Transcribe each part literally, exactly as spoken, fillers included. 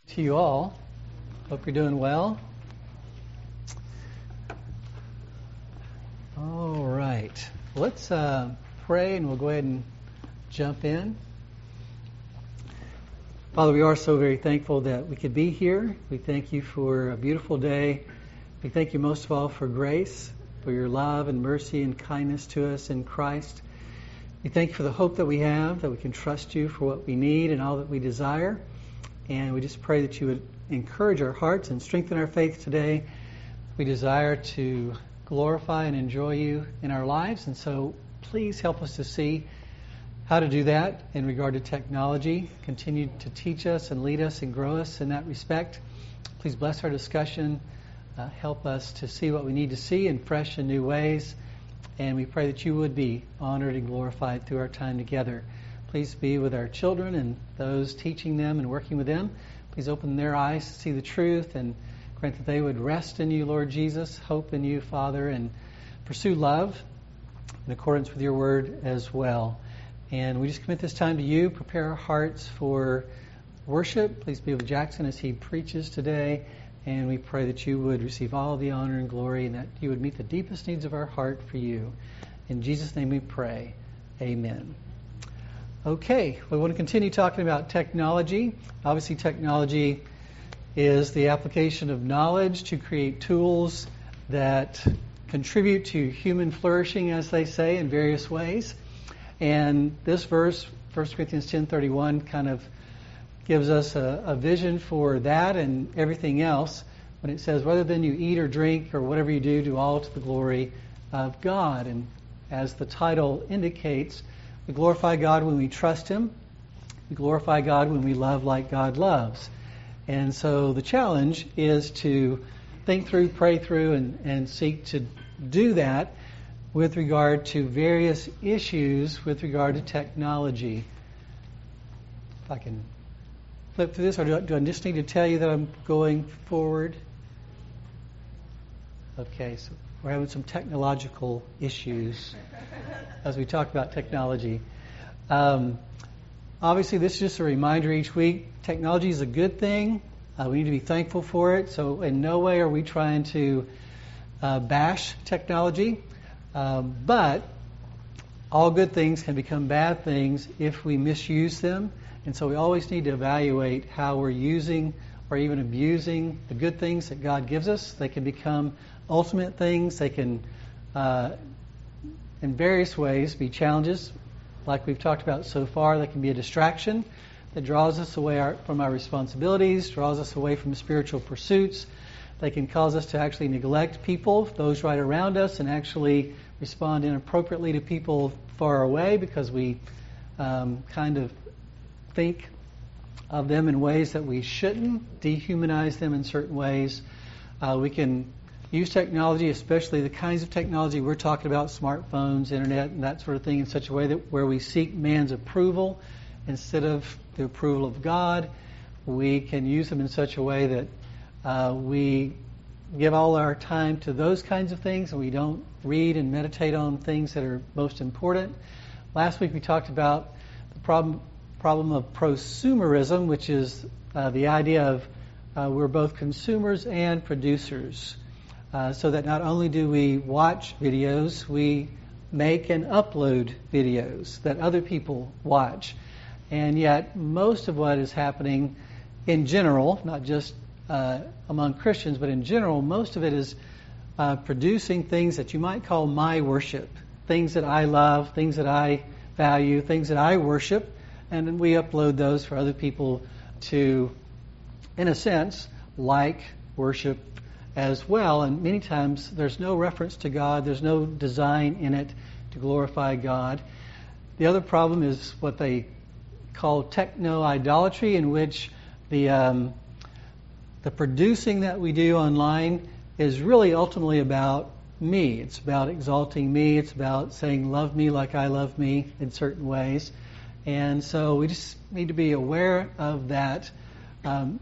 To you all. Hope you're doing well. All right. Let's uh, pray and we'll go ahead and jump in. Father, we are so very thankful that we could be here. We thank you for a beautiful day. We thank you most of all for grace, for your love and mercy and kindness to us in Christ. We thank you for the hope that we have, that we can trust you for what we need and all that we desire. And we just pray that you would encourage our hearts and strengthen our faith today. We desire to glorify and enjoy you in our lives. And so please help us to see how to do that in regard to technology. Continue to teach us and lead us and grow us in that respect. Please bless our discussion. Uh, help us to see what we need to see in fresh and new ways. And we pray that you would be honored and glorified through our time together. Please be with our children and those teaching them and working with them. Please open their eyes to see the truth and grant that they would rest in you, Lord Jesus, hope in you, Father, and pursue love in accordance with your word as well. And we just commit this time to you. Prepare our hearts for worship. Please be with Jackson as he preaches today. And we pray that you would receive all the honor and glory and that you would meet the deepest needs of our heart for you. In Jesus' name we pray. Amen. Okay, we want to continue talking about technology. Obviously, technology is the application of knowledge to create tools that contribute to human flourishing, as they say, in various ways. And this verse, First Corinthians ten thirty-one, kind of gives us a, a vision for that and everything else when it says, whether then you eat or drink or whatever you do, do all to the glory of God. And as the title indicates, we glorify God when we trust Him. We glorify God when we love like God loves. And so the challenge is to think through, pray through, and, and seek to do that with regard to various issues with regard to technology. If I can flip through this, or do I, do I just need to tell you that I'm going forward? Okay, so we're having some technological issues as we talk about technology. Um, obviously, this is just a reminder each week. Technology is a good thing. Uh, we need to be thankful for it. So in no way are we trying to uh, bash technology. Um, but all good things can become bad things if we misuse them. And so we always need to evaluate how we're using or even abusing the good things that God gives us. They can become ultimate things. They can, uh, in various ways, be challenges. Like we've talked about so far, they can be a distraction that draws us away our, from our responsibilities, draws us away from spiritual pursuits. They can cause us to actually neglect people, those right around us, and actually respond inappropriately to people far away because we um, kind of think of them in ways that we shouldn't, dehumanize them in certain ways. Uh, we can use technology, especially the kinds of technology we're talking about, smartphones, internet, and that sort of thing, in such a way that where we seek man's approval instead of the approval of God. We can use them in such a way that uh, we give all our time to those kinds of things and we don't read and meditate on things that are most important. Last week we talked about the problem problem of prosumerism, which is uh, the idea of uh, we're both consumers and producers. Uh, so that not only do we watch videos, we make and upload videos that other people watch. And yet most of what is happening in general, not just uh, among Christians, but in general, most of it is uh, producing things that you might call my worship, things that I love, things that I value, things that I worship, and then we upload those for other people to, in a sense, like, worship as well. And many times there's no reference to God, there's no design in it to glorify God. The other problem is what they call techno-idolatry, in which the um, the producing that we do online is really ultimately about me. It's about exalting me. It's about saying, love me like I love me in certain ways. And so we just need to be aware of that um,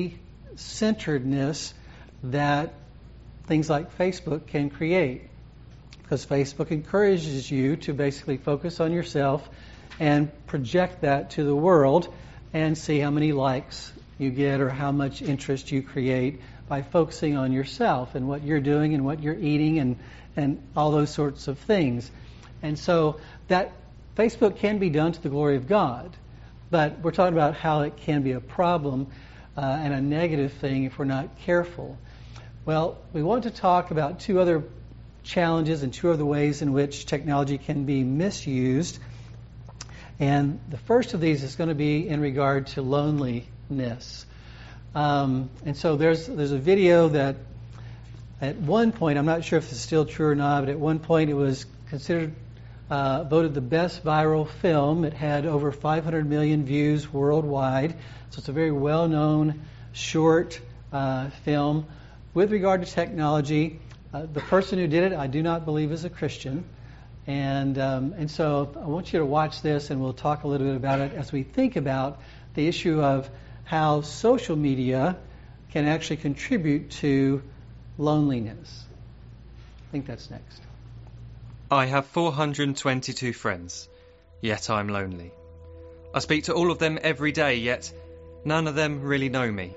me-centeredness that things like Facebook can create. Because Facebook encourages you to basically focus on yourself and project that to the world and see how many likes you get or how much interest you create by focusing on yourself and what you're doing and what you're eating and, and all those sorts of things. And so that Facebook can be done to the glory of God, but we're talking about how it can be a problem uh, and a negative thing if we're not careful. Well, we want to talk about two other challenges and two other ways in which technology can be misused. And the first of these is going to be in regard to loneliness. Um, and so there's there's a video that at one point, I'm not sure if it's still true or not, but at one point it was considered uh, voted the best viral film. It had over five hundred million views worldwide. So it's a very well-known short uh, film. With regard to technology, uh, the person who did it, I do not believe is a Christian. And um, and so I want you to watch this, and we'll talk a little bit about it as we think about the issue of how social media can actually contribute to loneliness. I think that's next. I have four hundred twenty-two friends, yet I'm lonely. I speak to all of them every day, yet none of them really know me.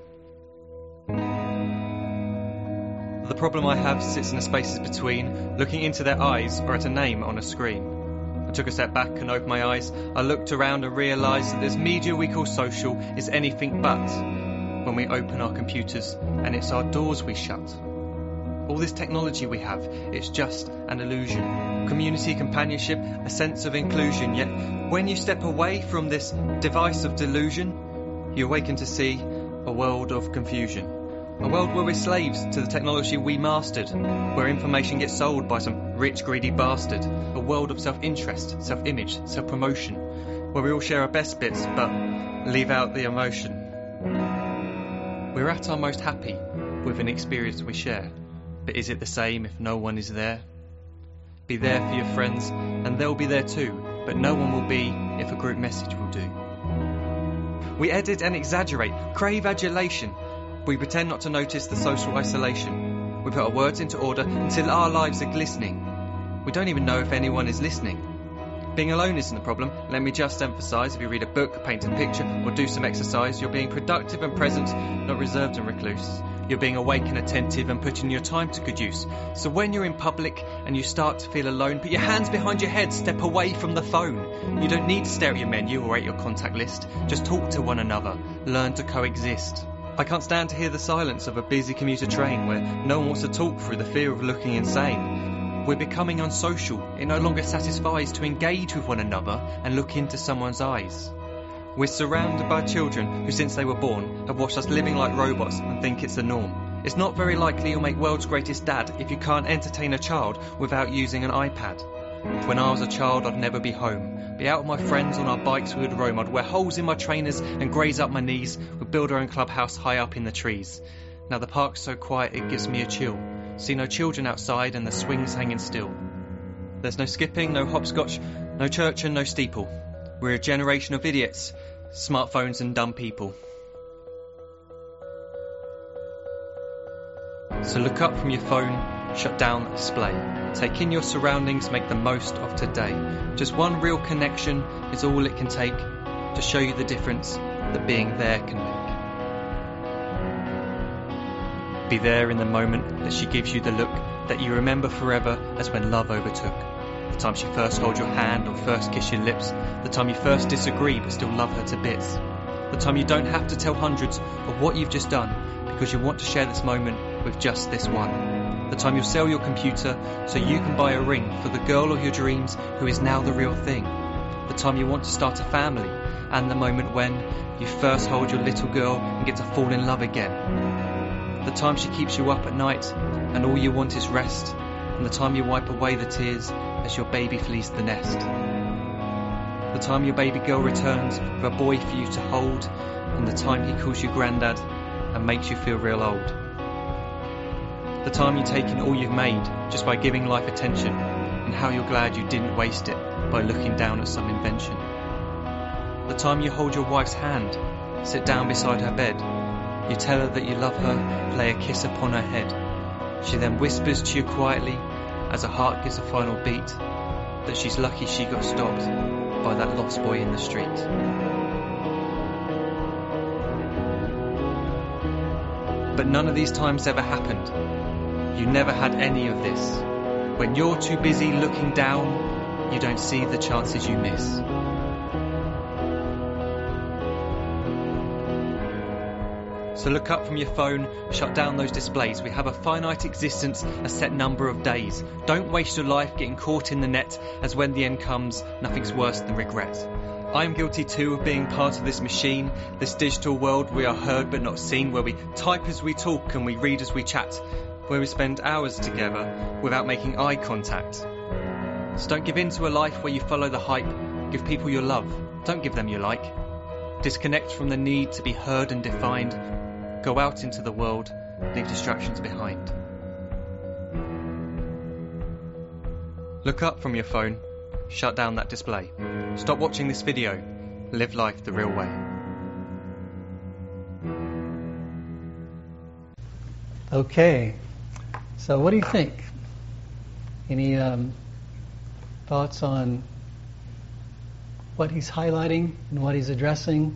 The problem I have sits in the spaces between looking into their eyes or at a name on a screen. I took a step back and opened my eyes. I looked around and realised that this media we call social is anything but when we open our computers and it's our doors we shut. All this technology we have, it's just an illusion. Community, companionship, a sense of inclusion. Yet when you step away from this device of delusion, you awaken to see a world of confusion. A world where we're slaves to the technology we mastered, where information gets sold by some rich, greedy bastard. A world of self-interest, self-image, self-promotion, where we all share our best bits but leave out the emotion. We're at our most happy with an experience we share, but is it the same if no one is there? Be there for your friends, and they'll be there too, but no one will be if a group message will do. We edit and exaggerate, crave adulation. We pretend not to notice the social isolation. We put our words into order until our lives are glistening. We don't even know if anyone is listening. Being alone isn't the problem. Let me just emphasise, if you read a book, paint a picture, or do some exercise, you're being productive and present, not reserved and recluse. You're being awake and attentive and putting your time to good use. So when you're in public and you start to feel alone, put your hands behind your head, step away from the phone. You don't need to stare at your menu or at your contact list. Just talk to one another. Learn to coexist. I can't stand to hear the silence of a busy commuter train where no one wants to talk through the fear of looking insane. We're becoming unsocial. It no longer satisfies to engage with one another and look into someone's eyes. We're surrounded by children who, since they were born, have watched us living like robots and think it's the norm. It's not very likely you'll make world's greatest dad if you can't entertain a child without using an iPad. When I was a child, I'd never be home. Be out with my friends on our bikes we would roam. I'd wear holes in my trainers and graze up my knees. We'd build our own clubhouse high up in the trees. Now the park's so quiet it gives me a chill. See no children outside and the swings hanging still. There's no skipping, no hopscotch, no church and no steeple. We're a generation of idiots, smartphones and dumb people. So look up from your phone, shut down the display. Take in your surroundings, make the most of today. Just one real connection is all it can take to show you the difference that being there can make. Be there in the moment that she gives you the look that you remember forever as when love overtook. The time she first holds your hand or first kiss your lips. The time you first disagree but still love her to bits. The time you don't have to tell hundreds of what you've just done because you want to share this moment with just this one. The time you'll sell your computer so you can buy a ring for the girl of your dreams who is now the real thing. The time you want to start a family, and the moment when you first hold your little girl and get to fall in love again. The time she keeps you up at night and all you want is rest, and the time you wipe away the tears as your baby flees the nest. The time your baby girl returns with a boy for you to hold, and the time he calls you granddad and makes you feel real old. The time you take in all you've made just by giving life attention, and how you're glad you didn't waste it by looking down at some invention. The time you hold your wife's hand, sit down beside her bed, you tell her that you love her, lay a kiss upon her head. She then whispers to you quietly, as her heart gives a final beat, that she's lucky she got stopped by that lost boy in the street. But none of these times ever happened. You never had any of this. When you're too busy looking down, you don't see the chances you miss. So look up from your phone, shut down those displays. We have a finite existence, a set number of days. Don't waste your life getting caught in the net, as when the end comes, nothing's worse than regret. I'm guilty too of being part of this machine, this digital world we are heard but not seen, where we type as we talk and we read as we chat, where we spend hours together without making eye contact. So don't give in to a life where you follow the hype. Give people your love, don't give them your like. Disconnect from the need to be heard and defined. Go out into the world, leave distractions behind. Look up from your phone, shut down that display. Stop watching this video, live life the real way. Okay, so what do you think? Any um, thoughts on what he's highlighting and what he's addressing?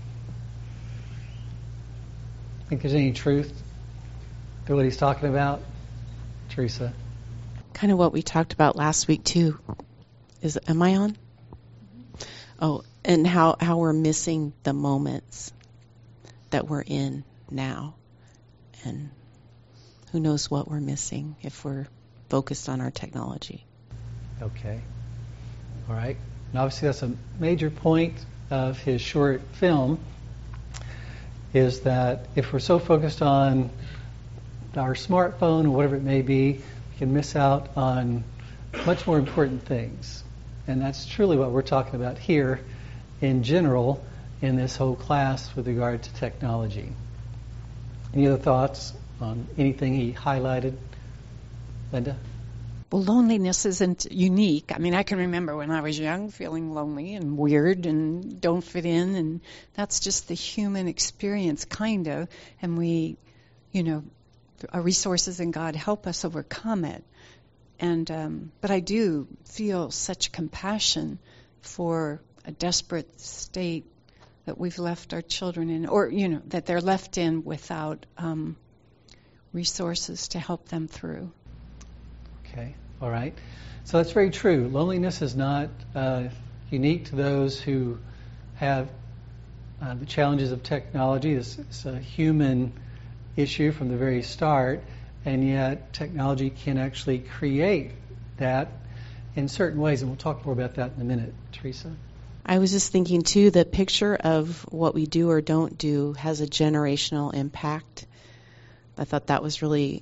Think there's any truth to what he's talking about? Teresa? Kind of what we talked about last week too. Is am I on? Oh, and how, how we're missing the moments that we're in now. And who knows what we're missing if we're focused on our technology. Okay. All right. And obviously that's a major point of his short film, is that if we're so focused on our smartphone or whatever it may be, we can miss out on much more important things. And that's truly what we're talking about here in general in this whole class with regard to technology. Any other thoughts on anything he highlighted? Linda? Well, loneliness isn't unique. I mean, I can remember when I was young feeling lonely and weird and don't fit in, and that's just the human experience, kind of. And we, you know, our resources in God help us overcome it. And um, but I do feel such compassion for a desperate state that we've left our children in, or, you know, that they're left in without um, resources to help them through. Okay, all right. So that's very true. Loneliness is not uh, unique to those who have uh, the challenges of technology. It's, it's a human issue from the very start, and yet technology can actually create that in certain ways, and we'll talk more about that in a minute. Teresa? I was just thinking too, the picture of what we do or don't do has a generational impact. I thought that was really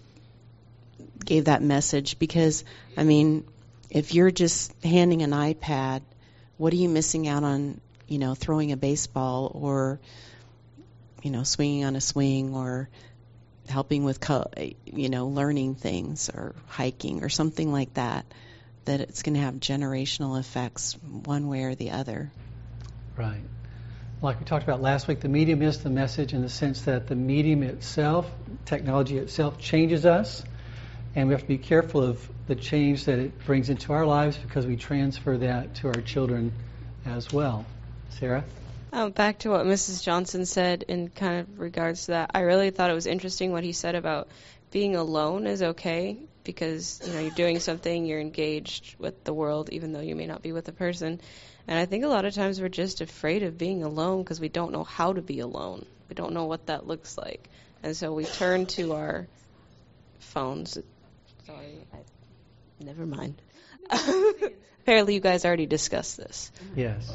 gave that message, because, I mean, if you're just handing an iPad, what are you missing out on, you know, throwing a baseball or, you know, swinging on a swing or helping with, co- you know, learning things or hiking or something like that, that it's going to have generational effects one way or the other. Right. Like we talked about last week, the medium is the message in the sense that the medium itself, technology itself, changes us. And we have to be careful of the change that it brings into our lives, because we transfer that to our children as well. Sarah? Um, back to what Missus Johnson said in kind of regards to that, I really thought it was interesting what he said about being alone is okay, because, you know, you're doing something, you're engaged with the world, even though you may not be with the person. And I think a lot of times we're just afraid of being alone because we don't know how to be alone. We don't know what that looks like. And so we turn to our phones. Sorry, I, never mind. Apparently you guys already discussed this. Yes.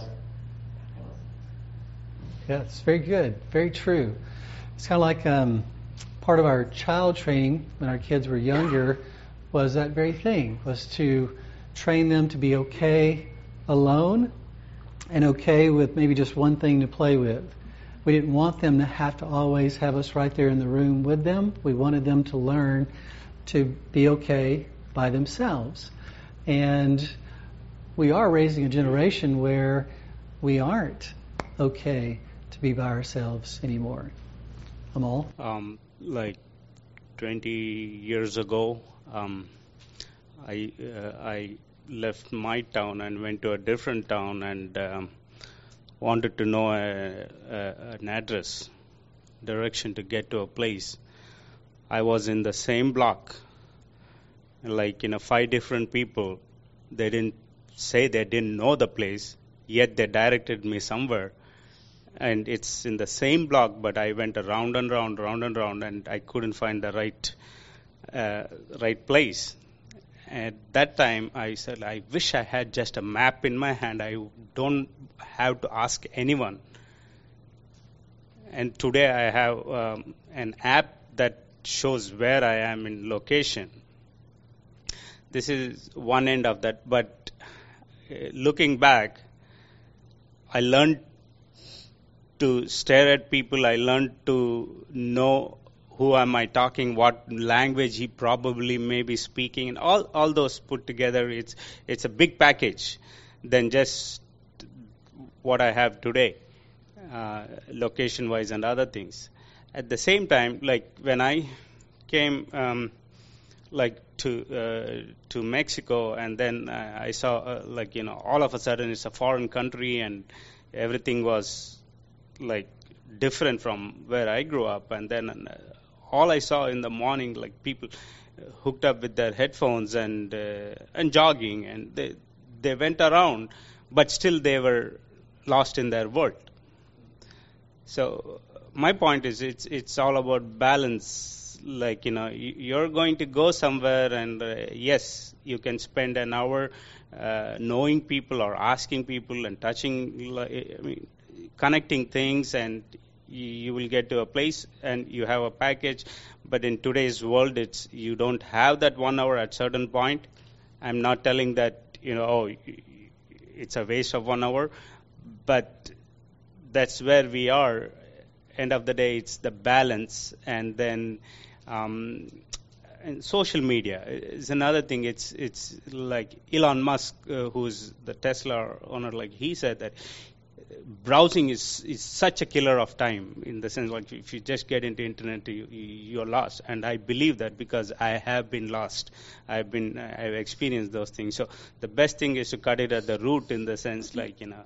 Yeah, it's very good. Very true. It's kind of like um, part of our child training when our kids were younger was that very thing, was to train them to be okay alone and okay with maybe just one thing to play with. We didn't want them to have to always have us right there in the room with them. We wanted them to learn to be okay by themselves. And we are raising a generation where we aren't okay to be by ourselves anymore. Amal? Um, like twenty years ago, um, I uh, I left my town and went to a different town and um, wanted to know a, a, an address, direction to get to a place. I was in the same block, like, you know, five different people. They didn't say they didn't know the place, yet they directed me somewhere. And it's in the same block, but I went around and round, round and round, and I couldn't find the right, uh, right place. At that time, I said, I wish I had just a map in my hand. I don't have to ask anyone. And today I have um, an app that shows where I am in location. This is one end of that. But uh, looking back, I learned to stare at people. I learned to know who am I talking, what language he probably may be speaking, and all, all those put together, it's it's a big package than just what I have today, uh, location-wise and other things. At the same time, like when I came, um, like to uh, to Mexico, and then uh, I saw, uh, like you know, all of a sudden it's a foreign country, and everything was like different from where I grew up, and then. Uh, All I saw in the morning, like people hooked up with their headphones and uh, and jogging, and they they went around, but still they were lost in their world. So my point is, it's it's all about balance. Like you know, you're going to go somewhere, and uh, yes, you can spend an hour uh, knowing people or asking people and touching, I mean, connecting things, and you will get to a place and you have a package. But in today's world, it's you don't have that one hour at certain point. I'm not telling that, you know, oh, it's a waste of one hour, but that's where we are. End of the day, it's the balance. And then um, and social media is another thing. It's it's like Elon Musk, uh, who's the Tesla owner, like he said that browsing is, is such a killer of time, in the sense like if you just get into internet, you, you're lost. And I believe that because I have been lost. I've been, I've experienced those things. So the best thing is to cut it at the root, in the sense like, you know,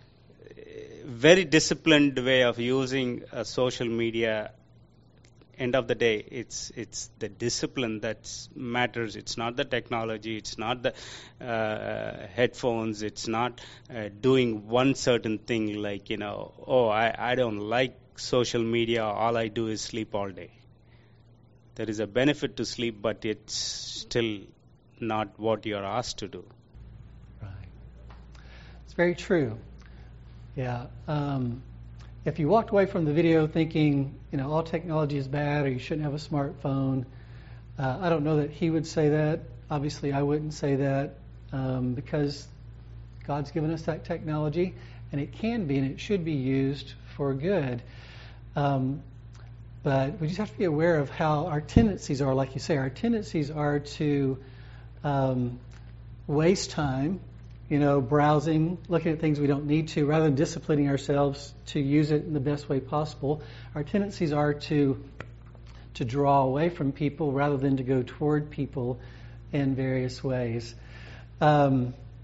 very disciplined way of using uh, social media. End of the day, it's it's the discipline that matters. It's not the technology. It's not the uh, headphones. It's not uh, doing one certain thing like, you know, oh, I, I don't like social media. All I do is sleep all day. There is a benefit to sleep, but it's still not what you're asked to do. Right. It's very true. Yeah. Um, If you walked away from the video thinking, you know, all technology is bad or you shouldn't have a smartphone, uh, I don't know that he would say that. Obviously, I wouldn't say that um, because God's given us that technology, and it can be and it should be used for good. Um, but we just have to be aware of how our tendencies are. Like you say, our tendencies are to um, waste time, you know, browsing, looking at things we don't need to, rather than disciplining ourselves to use it in the best way possible. Our tendencies are to to draw away from people rather than to go toward people in various ways. Um,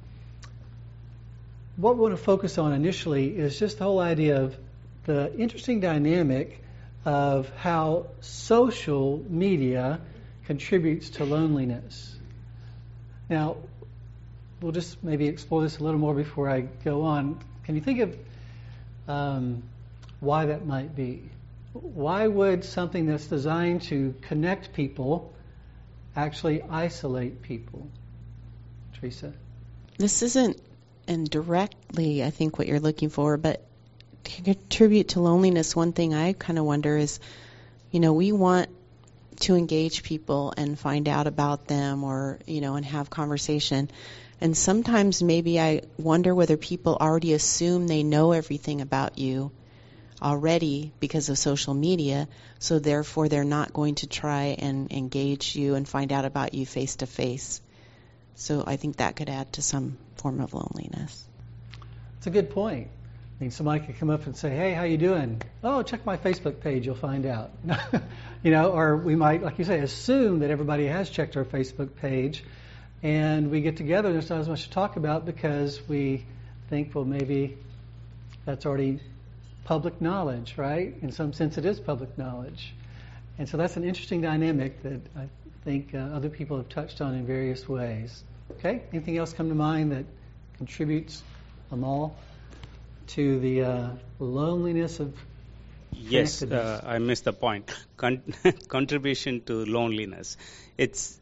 what we want to focus on initially is just the whole idea of the interesting dynamic of how social media contributes to loneliness. Now, we'll just maybe explore this a little more before I go on. Can you think of um, why that might be? Why would something that's designed to connect people actually isolate people? Teresa? This isn't indirectly, I think, what you're looking for, but to contribute to loneliness, one thing I kind of wonder is, you know, we want to engage people and find out about them, or, you know, and have conversation. And sometimes maybe I wonder whether people already assume they know everything about you already because of social media, so therefore they're not going to try and engage you and find out about you face to face. So I think that could add to some form of loneliness. It's a good point. I mean, somebody could come up and say, hey, how you doing? Oh, check my Facebook page, you'll find out. You know, or we might, like you say, assume that everybody has checked our Facebook page, and we get together and there's not as much to talk about because we think, well, maybe that's already public knowledge, right? In some sense, it is public knowledge. And so that's an interesting dynamic that I think uh, other people have touched on in various ways. Okay, anything else come to mind that contributes, Amal, to the uh, loneliness of Yes, uh, I missed the point. Con- contribution to loneliness. It's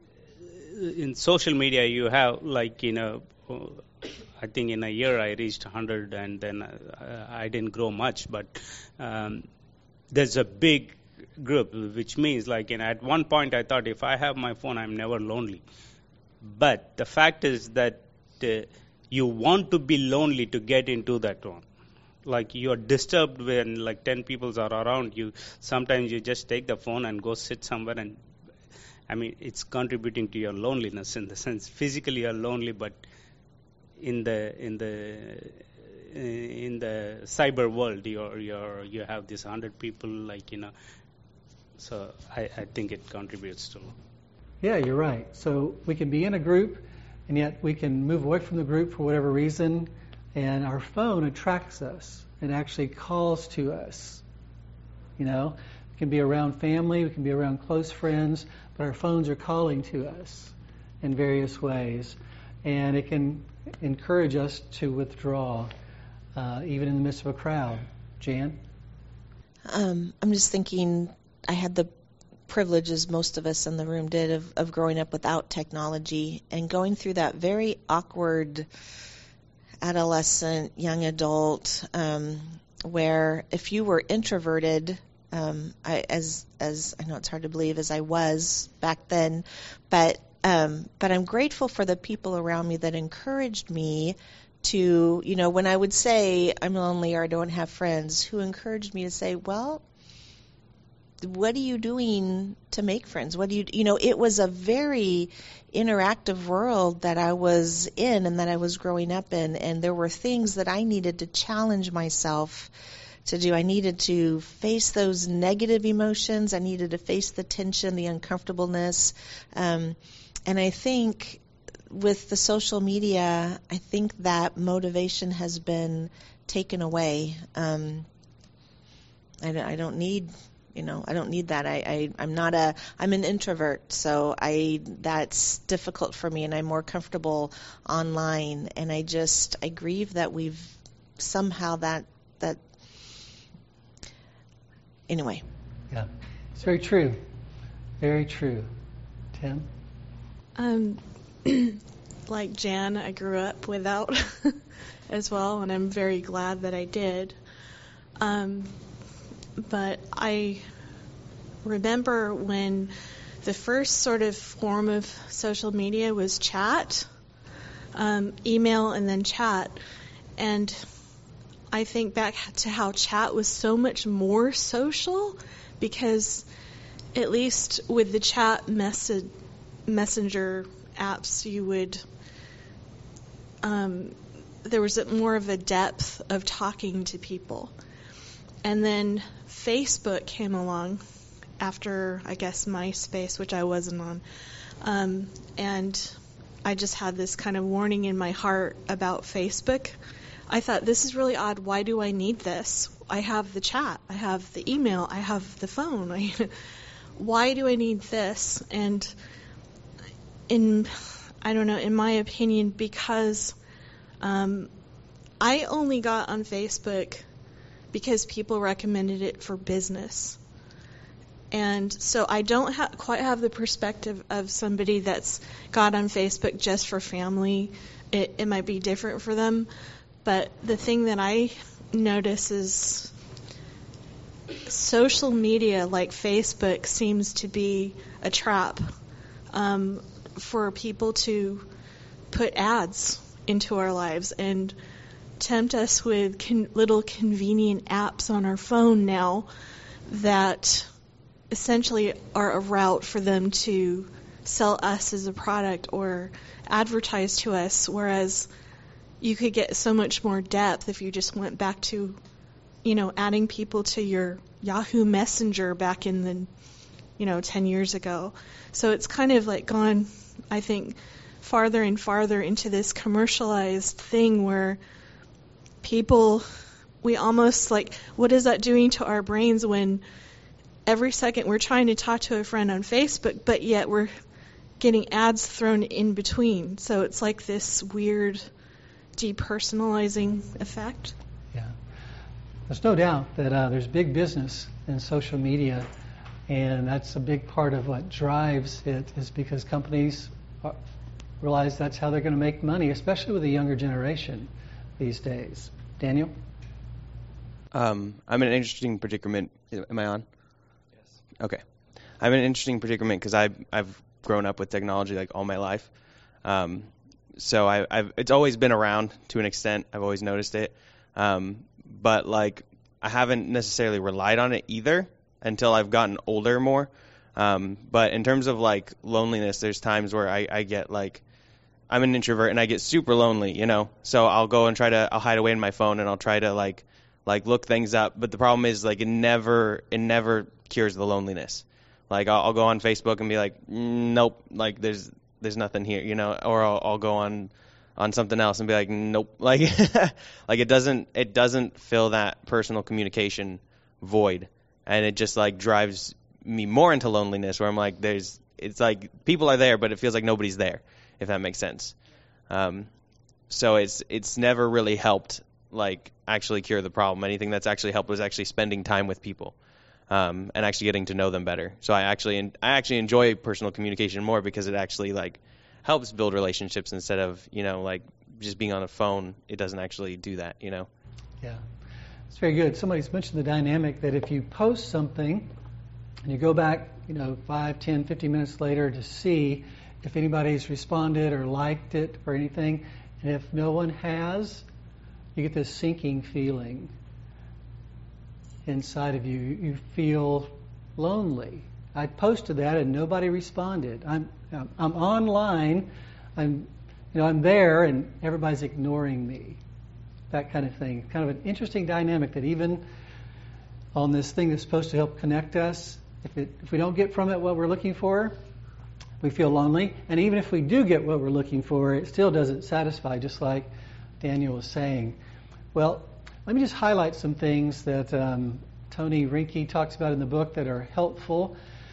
in social media. You have like you know, I think in a year I reached one hundred, and then uh, I didn't grow much. But um, there's a big group, which means like you know, at one point I thought if I have my phone, I'm never lonely. But the fact is that uh, you want to be lonely to get into that one. Like you're disturbed when like ten people are around you. Sometimes you just take the phone and go sit somewhere, and I mean it's contributing to your loneliness in the sense physically you're lonely, but in the in the in the cyber world you're you're you have this hundred people like you know. So I, I think it contributes to. Yeah, you're right. So we can be in a group, and yet we can move away from the group for whatever reason. And our phone attracts us and actually calls to us. You know, we can be around family, we can be around close friends, but our phones are calling to us in various ways. And it can encourage us to withdraw, uh, even in the midst of a crowd. Jan? Um, I'm just thinking, I had the privilege, as most of us in the room did, of, of growing up without technology and going through that very awkward adolescent, young adult, um, where if you were introverted, um, I, as as I know it's hard to believe as I was back then, but um, but I'm grateful for the people around me that encouraged me to, you know, when I would say I'm lonely or I don't have friends, who encouraged me to say, well, what are you doing to make friends? What do you, you know, it was a very interactive world that I was in and that I was growing up in. And there were things that I needed to challenge myself to do. I needed to face those negative emotions. I needed to face the tension, the uncomfortableness. Um, and I think with the social media, I think that motivation has been taken away. Um, I, I don't need... You know, I don't need that. I, I, I'm not a, I'm an introvert, so I, that's difficult for me, and I'm more comfortable online, and I just, I grieve that we've somehow that, that, anyway. Yeah, it's very true. Very true. Tim? Um, like Jan, I grew up without as well, and I'm very glad that I did. Um, But I remember when the first sort of form of social media was chat, um, email and then chat. And I think back to how chat was so much more social, because at least with the chat message, messenger apps, you would, um, there was more of a depth of talking to people. And then Facebook came along after, I guess, MySpace, which I wasn't on. Um, and I just had this kind of warning in my heart about Facebook. I thought, this is really odd. Why do I need this? I have the chat. I have the email. I have the phone. I, why do I need this? And in, I don't know, in my opinion, because um, I only got on Facebook because people recommended it for business. And so I don't ha- quite have the perspective of somebody that's got on Facebook just for family. It, it might be different for them. But the thing that I notice is social media like Facebook seems to be a trap um, for people to put ads into our lives and tempt us with con- little convenient apps on our phone now that essentially are a route for them to sell us as a product or advertise to us, whereas you could get so much more depth if you just went back to, you know, adding people to your Yahoo Messenger back in the, you know, ten years ago. So it's kind of like gone, I think, farther and farther into this commercialized thing where people, we almost like, what is that doing to our brains when every second we're trying to talk to a friend on Facebook, but yet we're getting ads thrown in between. So it's like this weird depersonalizing effect. Yeah. There's no doubt that uh, there's big business in social media, and that's a big part of what drives it, is because companies are, realize that's how they're going to make money, especially with the younger generation these days. Daniel? Um, I'm in an interesting predicament. Am I on? Yes. Okay. I'm in an interesting predicament because I've, I've grown up with technology like all my life. Um, so I, I've it's always been around to an extent. I've always noticed it. Um, but like I haven't necessarily relied on it either until I've gotten older more. Um, but in terms of like loneliness, there's times where I, I get like, I'm an introvert and I get super lonely, you know? So I'll go and try to, I'll hide away in my phone and I'll try to like, like look things up. But the problem is like it never, it never cures the loneliness. Like I'll, I'll go on Facebook and be like, nope, like there's, there's nothing here, you know? Or I'll, I'll go on, on something else and be like, nope, like, like it doesn't, it doesn't fill that personal communication void. And it just like drives me more into loneliness where I'm like, there's, it's like people are there, but it feels like nobody's there, if that makes sense. Um, so it's, it's never really helped like actually cure the problem. Anything that's actually helped was actually spending time with people, um, and actually getting to know them better. So I actually, I actually enjoy personal communication more because it actually like helps build relationships instead of, you know, like just being on a phone. It doesn't actually do that, you know? Yeah. It's very good. Somebody's mentioned the dynamic that if you post something and you go back, you know, five, ten, fifteen minutes later to see if anybody's responded or liked it or anything, and if no one has, you get this sinking feeling inside of you. You feel lonely. I posted that and nobody responded. I'm I'm online. I'm you know I'm there and everybody's ignoring me. That kind of thing. Kind of an interesting dynamic that even on this thing that's supposed to help connect us, if it if we don't get from it what we're looking for, we feel lonely. And even if we do get what we're looking for, it still doesn't satisfy, just like Daniel was saying. Well, let me just highlight some things that um, Tony Rinke talks about in the book that are helpful.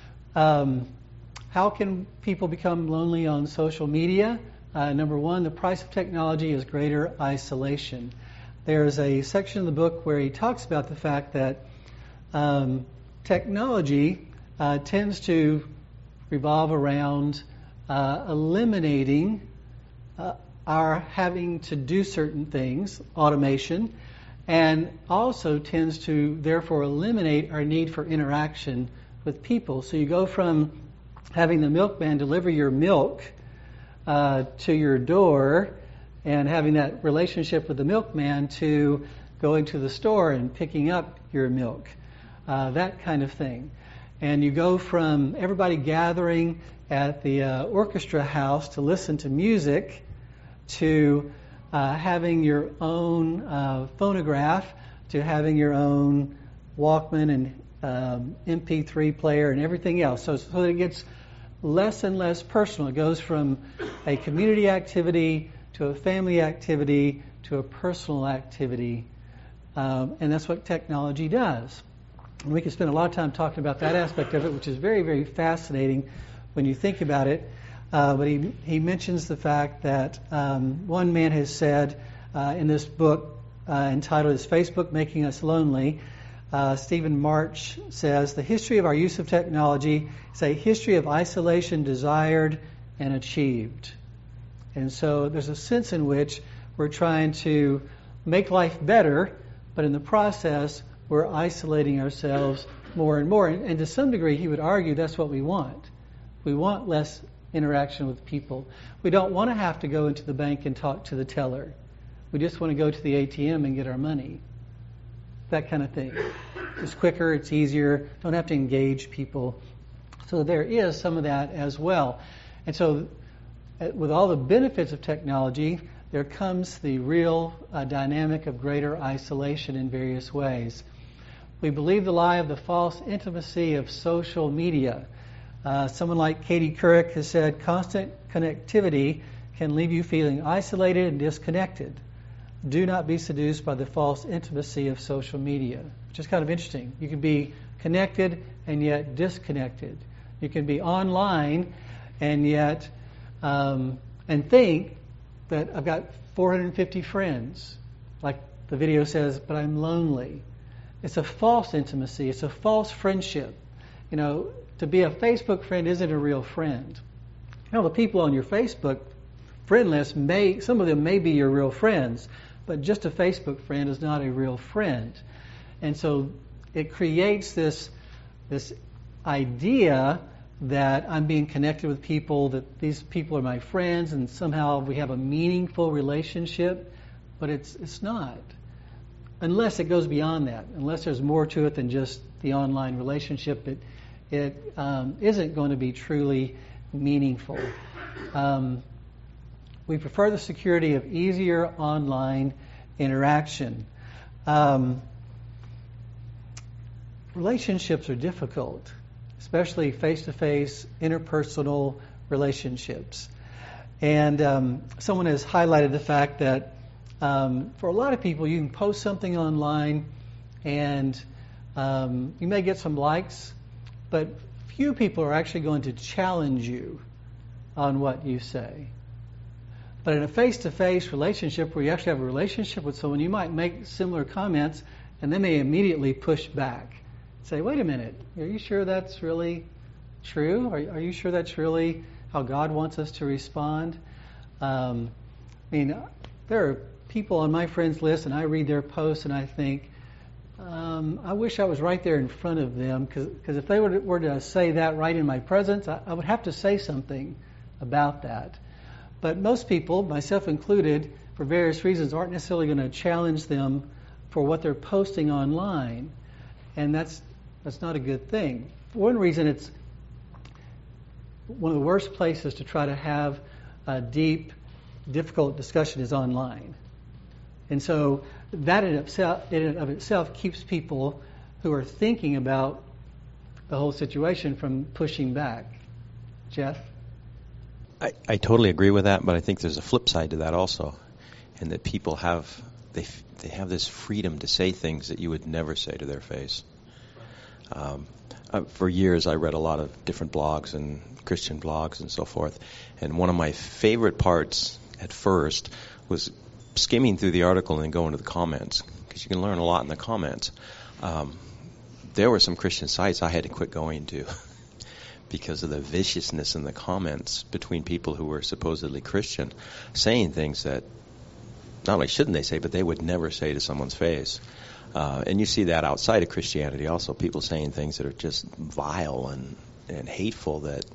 Um, how can people become lonely on social media? Uh, number one, the price of technology is greater isolation. There's a section of the book where he talks about the fact that um, technology uh, tends to revolve around uh, eliminating uh, our having to do certain things, automation, and also tends to therefore eliminate our need for interaction with people. So you go from having the milkman deliver your milk uh, to your door and having that relationship with the milkman to going to the store and picking up your milk, uh, that kind of thing. And you go from everybody gathering at the uh, orchestra house to listen to music to uh, having your own uh, phonograph, to having your own Walkman and um, M P three player and everything else. So, so it gets less and less personal. It goes from a community activity to a family activity to a personal activity. Um, and that's what technology does. And we can spend a lot of time talking about that aspect of it, which is very, very fascinating when you think about it. Uh, but he he mentions the fact that um, one man has said uh, in this book uh, entitled "Is Facebook Making Us Lonely?" Uh, Stephen March says, "The history of our use of technology is a history of isolation desired and achieved." And so there's a sense in which we're trying to make life better, but in the process, we're isolating ourselves more and more. And, and to some degree, he would argue that's what we want. We want less interaction with people. We don't want to have to go into the bank and talk to the teller. We just want to go to the A T M and get our money. That kind of thing. It's quicker, it's easier, don't have to engage people. So there is some of that as well. And so with all the benefits of technology, there comes the real uh, dynamic of greater isolation in various ways. We believe the lie of the false intimacy of social media. Uh, someone like Katie Couric has said, constant connectivity can leave you feeling isolated and disconnected. do not be seduced by the false intimacy of social media, which is kind of interesting. You can be connected and yet disconnected. You can be online and yet um, and think that I've got four hundred fifty friends, like the video says, but I'm lonely. It's a false intimacy. It's a false friendship. You know, to be a Facebook friend isn't a real friend. You know, the people on your Facebook friend list may, some of them may be your real friends, but just a Facebook friend is not a real friend. And so it creates this this idea that I'm being connected with people, that these people are my friends, and somehow we have a meaningful relationship, but it's it's not. Unless it goes beyond that, unless there's more to it than just the online relationship, it it um, isn't going to be truly meaningful. Um, we prefer the security of easier online interaction. Um, relationships are difficult, especially face-to-face, interpersonal relationships. And um, someone has highlighted the fact that um, for a lot of people, you can post something online and um, you may get some likes, but few people are actually going to challenge you on what you say. But in a face-to-face relationship where you actually have a relationship with someone, you might make similar comments and they may immediately push back. Say, wait a minute, are you sure that's really true? Are, are you sure that's really how God wants us to respond? Um, I mean, there are people on my friends list and I read their posts and I think, um, I wish I was right there in front of them, because if they were to, were to say that right in my presence, I, I would have to say something about that. But most people, myself included, for various reasons, aren't necessarily going to challenge them for what they're posting online. And that's that's not a good thing. For one reason, it's one of the worst places to try to have a deep, difficult discussion is online. And so that in itself, in and of itself keeps people who are thinking about the whole situation from pushing back. Jeff? I, I totally agree with that, but I think there's a flip side to that also, and that people have they they have this freedom to say things that you would never say to their face. Um, uh, for years, I read a lot of different blogs and Christian blogs and so forth, and one of my favorite parts at first was skimming through the article and then going to the comments, because you can learn a lot in the comments. Um, there were some Christian sites I had to quit going to because of the viciousness in the comments between people who were supposedly Christian, saying things that not only shouldn't they say, but they would never say to someone's face. Uh, and you see that outside of Christianity also, people saying things that are just vile and, and hateful, that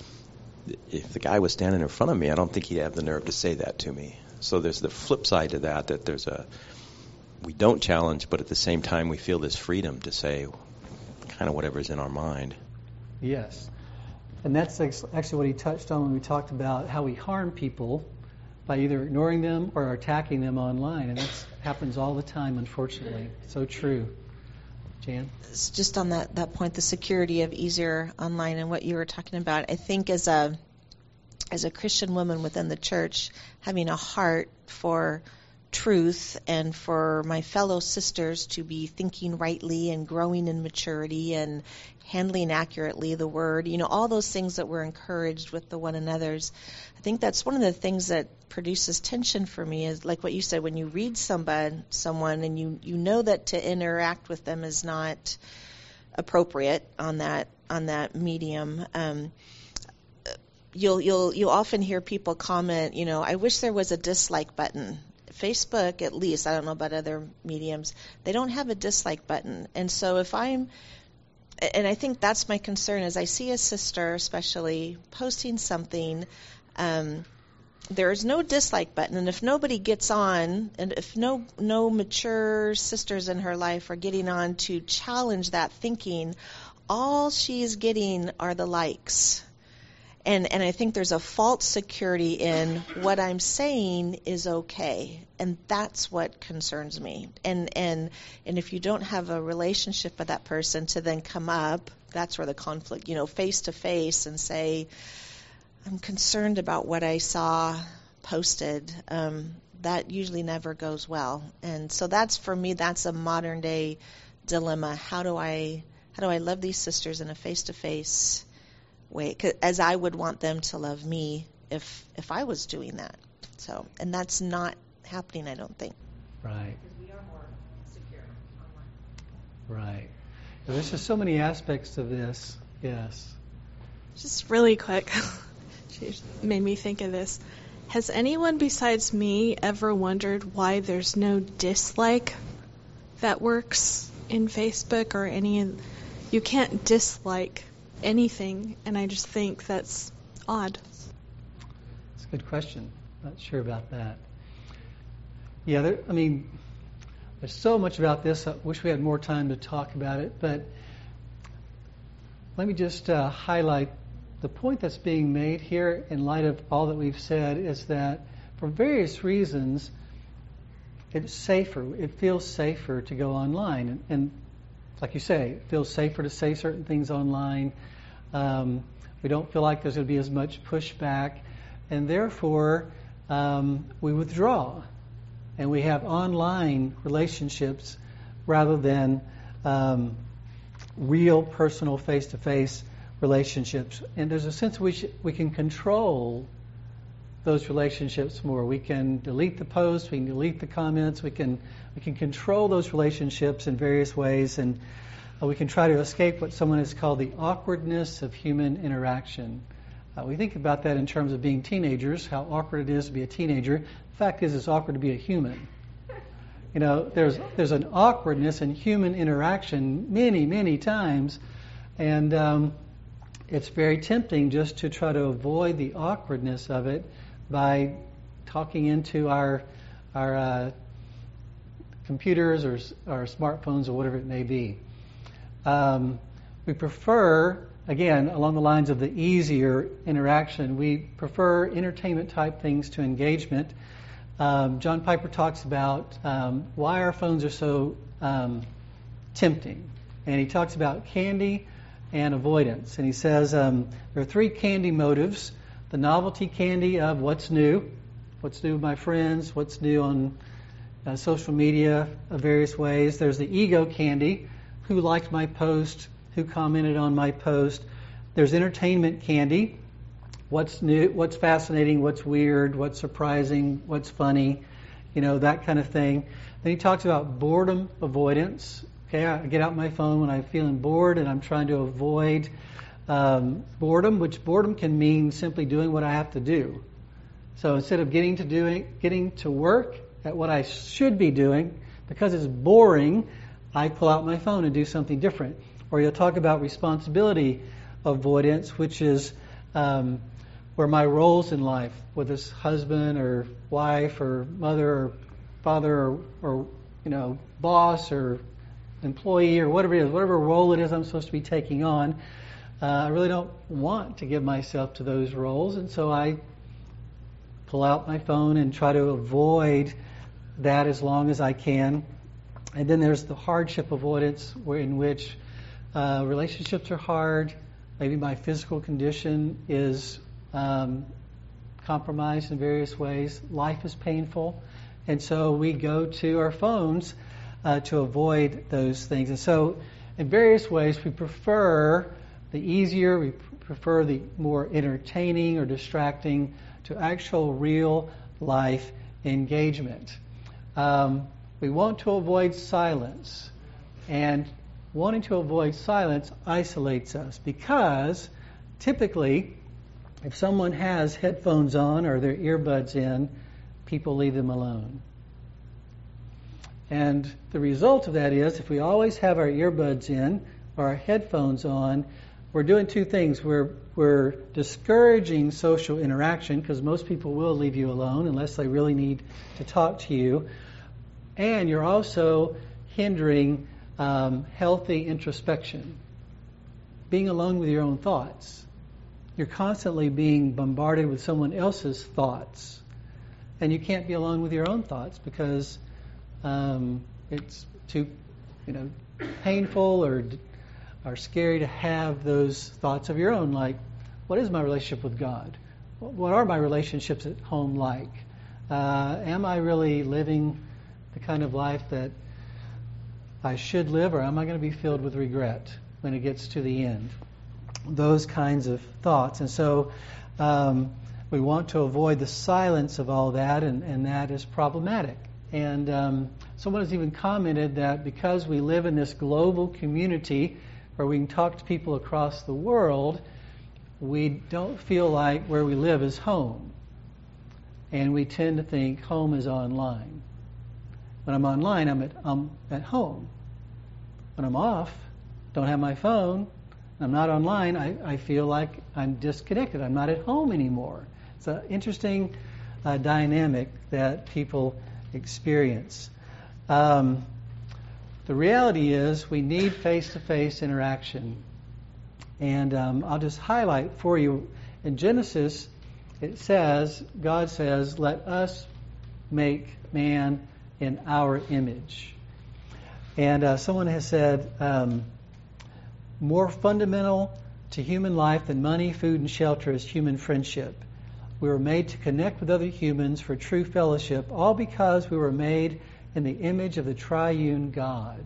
if the guy was standing in front of me, I don't think he'd have the nerve to say that to me. So there's the flip side to that, that there's a, we don't challenge, but at the same time we feel this freedom to say kind of whatever's in our mind. Yes. And that's actually what he touched on when we talked about how we harm people by either ignoring them or attacking them online. And that happens all the time, unfortunately. So true. Jan? It's just on that, that point, the security of easier online and what you were talking about. I think as a as a Christian woman within the church, having a heart for truth and for my fellow sisters to be thinking rightly and growing in maturity and handling accurately the word, you know, all those things that we're encouraged with the one another's. I think that's one of the things that produces tension for me, is like what you said, when you read somebody, someone and you, you know that to interact with them is not appropriate on that on that medium. Um, you'll you'll you'll often hear people comment, you know, I wish there was a dislike button. Facebook, at least, I don't know about other mediums, they don't have a dislike button. And so if I'm, and I think that's my concern, is I see a sister especially posting something, um, there's no dislike button, and if nobody gets on, and if no no mature sisters in her life are getting on to challenge that thinking, all she's getting are the likes. And and I think there's a false security in what I'm saying is okay, and that's what concerns me. And and and if you don't have a relationship with that person to then come up, that's where the conflict, you know, face to face and say, I'm concerned about what I saw posted. Um, that usually never goes well. And so that's, for me, that's a modern day dilemma. How do I how do I love these sisters in a face-to-face way, 'cause, as I would want them to love me if if I was doing that. So, and that's not happening, I don't think. Right. Because we are more secure online. Right. Well, there's just so many aspects of this. Yes. Just really quick, she made me think of this. Has anyone besides me ever wondered why there's no dislike that works in Facebook or any? You can't dislike anything, and I just think that's odd. It's a good question. Not sure about that. Yeah, there, I mean, there's so much about this. I wish we had more time to talk about it, but let me just uh, highlight the point that's being made here in light of all that we've said is that for various reasons, it's safer. It feels safer to go online. And, and like you say, it feels safer to say certain things online. Um, we don't feel like there's going to be as much pushback. And therefore, um, we withdraw. And we have online relationships rather than um, real personal face-to-face relationships. And there's a sense in which we can control those relationships more. We can delete the posts, we can delete the comments, we can we can control those relationships in various ways, and uh, we can try to escape what someone has called the awkwardness of human interaction. Uh, we think about that in terms of being teenagers, how awkward it is to be a teenager. The fact is, it's awkward to be a human. You know, there's there's an awkwardness in human interaction many, many times, and um, it's very tempting just to try to avoid the awkwardness of it by talking into our our uh, computers or our smartphones or whatever it may be. Um, we prefer, again, along the lines of the easier interaction, we prefer entertainment type things to engagement. Um, John Piper talks about um, why our phones are so um, tempting, and he talks about candy and avoidance. And he says um, there are three candy motives: the novelty candy of what's new, what's new with my friends, what's new on uh, social media of various ways. There's the ego candy, who liked my post, who commented on my post. There's entertainment candy, what's new, what's fascinating, what's weird, what's surprising, what's funny, you know, that kind of thing. Then he talks about boredom avoidance. Okay, I get out my phone when I'm feeling bored and I'm trying to avoid um, boredom, which boredom can mean simply doing what I have to do. So instead of getting to doing, getting to work at what I should be doing, because it's boring, I pull out my phone and do something different. Or you'll talk about responsibility avoidance, which is um, where my roles in life, whether it's husband or wife or mother or father or, or you know, boss or employee or whatever it is, whatever role it is I'm supposed to be taking on, uh, I really don't want to give myself to those roles, and so I pull out my phone and try to avoid that as long as I can. And then there's the hardship avoidance, where in which uh, relationships are hard, maybe my physical condition is um, compromised in various ways, life is painful, and so we go to our phones Uh, to avoid those things. And so in various ways we prefer the easier, we pr- prefer the more entertaining or distracting to actual real life engagement. Um, we want to avoid silence, and wanting to avoid silence isolates us, because typically if someone has headphones on or their earbuds in, people leave them alone. And the result of that is, if we always have our earbuds in or our headphones on, we're doing two things. We're we're discouraging social interaction, because most people will leave you alone unless they really need to talk to you. And you're also hindering um, healthy introspection, being alone with your own thoughts. You're constantly being bombarded with someone else's thoughts, and you can't be alone with your own thoughts because Um, it's too, you know, painful or or scary to have those thoughts of your own, like, what is my relationship with God? What are my relationships at home like? Uh, am I really living the kind of life that I should live, or am I going to be filled with regret when it gets to the end? Those kinds of thoughts. And so um, we want to avoid the silence of all that, and, and that is problematic. And um, someone has even commented that because we live in this global community where we can talk to people across the world, we don't feel like where we live is home. And we tend to think home is online. When I'm online, I'm at, I'm at home. When I'm off, don't have my phone, I'm not online, I, I feel like I'm disconnected. I'm not at home anymore. It's an interesting uh, dynamic that people experience. Um, the reality is we need face-to-face interaction. And um, I'll just highlight for you, in Genesis, it says, God says, let us make man in our image. And uh, someone has said, um, more fundamental to human life than money, food, and shelter is human friendship. We were made to connect with other humans for true fellowship, all because we were made in the image of the triune God.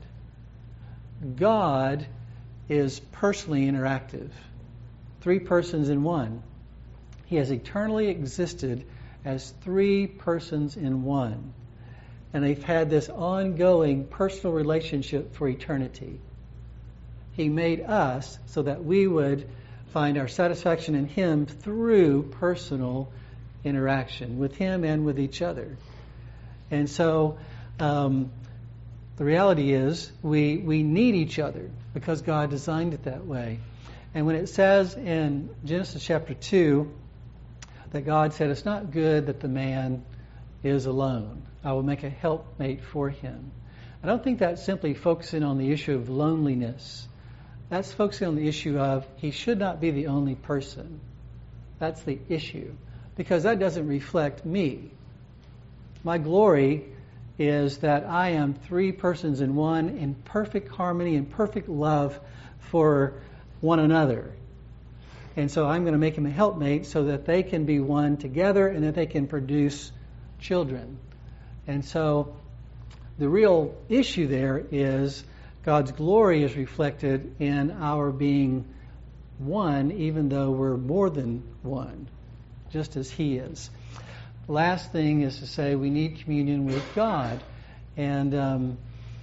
God is personally interactive. Three persons in one. He has eternally existed as three persons in one. And they've had this ongoing personal relationship for eternity. He made us so that we would find our satisfaction in Him through personal interaction with Him and with each other. And so um, the reality is we, we need each other because God designed it that way. And when it says in Genesis chapter two that God said, it's not good that the man is alone. I will make a helpmate for him. I don't think that's simply focusing on the issue of loneliness. That's focusing on the issue of he should not be the only person. That's the issue. Because that doesn't reflect me. My glory is that I am three persons in one in perfect harmony and perfect love for one another. And so I'm going to make him a helpmate so that they can be one together and that they can produce children. And so the real issue there is God's glory is reflected in our being one, even though we're more than one, just as He is. Last thing is to say we need communion with God. And um,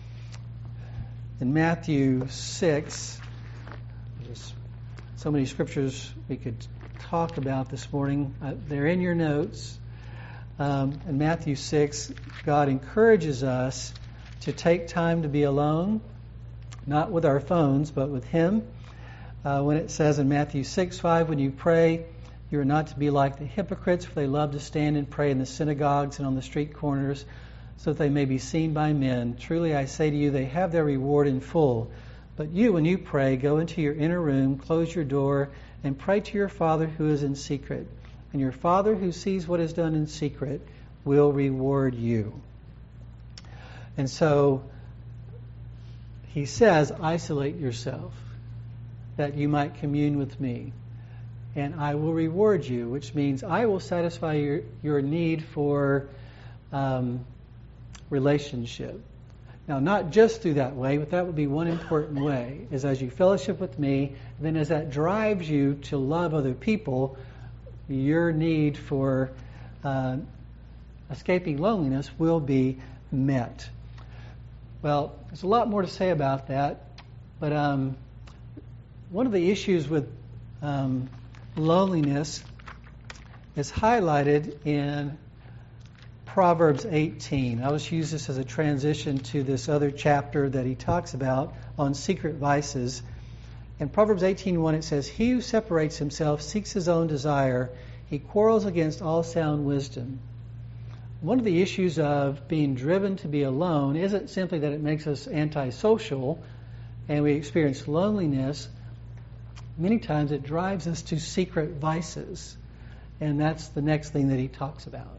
in Matthew six, there's so many scriptures we could talk about this morning. Uh, they're in your notes. Um, in Matthew six, God encourages us to take time to be alone, not with our phones, but with Him. Uh, when it says in Matthew six five, when you pray, you are not to be like the hypocrites, for they love to stand and pray in the synagogues and on the street corners, so that they may be seen by men. Truly I say to you, they have their reward in full. But you, when you pray, go into your inner room, close your door, and pray to your Father who is in secret. And your Father who sees what is done in secret will reward you. And so He says, isolate yourself, that you might commune with me. And I will reward you, which means I will satisfy your, your need for um, relationship. Now, not just through that way, but that would be one important way, is as you fellowship with me, then as that drives you to love other people, your need for uh, escaping loneliness will be met. Well, there's a lot more to say about that, but um, one of the issues with um, loneliness is highlighted in Proverbs eighteen. I'll just use this as a transition to this other chapter that he talks about on secret vices. In Proverbs eighteen one, it says, he who separates himself seeks his own desire. He quarrels against all sound wisdom. One of the issues of being driven to be alone isn't simply that it makes us antisocial and we experience loneliness. Many times it drives us to secret vices. And that's the next thing that he talks about.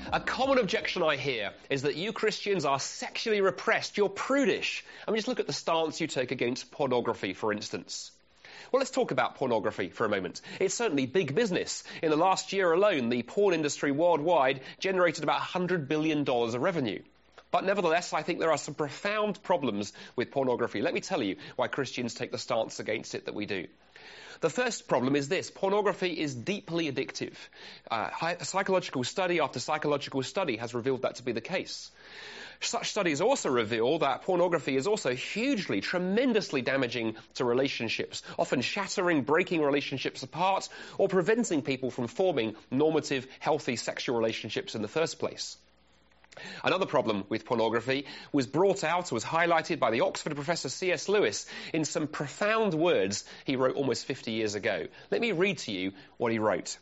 A common objection I hear is that you Christians are sexually repressed, you're prudish. I mean, just look at the stance you take against pornography, for instance. Well, let's talk about pornography for a moment. It's certainly big business. In the last year alone, the porn industry worldwide generated about one hundred billion dollars of revenue. But nevertheless, I think there are some profound problems with pornography. Let me tell you why Christians take the stance against it that we do. The first problem is this: pornography is deeply addictive. Uh, psychological study after psychological study has revealed that to be the case. Such studies also reveal that pornography is also hugely, tremendously damaging to relationships, often shattering, breaking relationships apart, or preventing people from forming normative, healthy sexual relationships in the first place. Another problem with pornography was brought out, was highlighted by the Oxford professor C S Lewis in some profound words he wrote almost fifty years ago. Let me read to you what he wrote.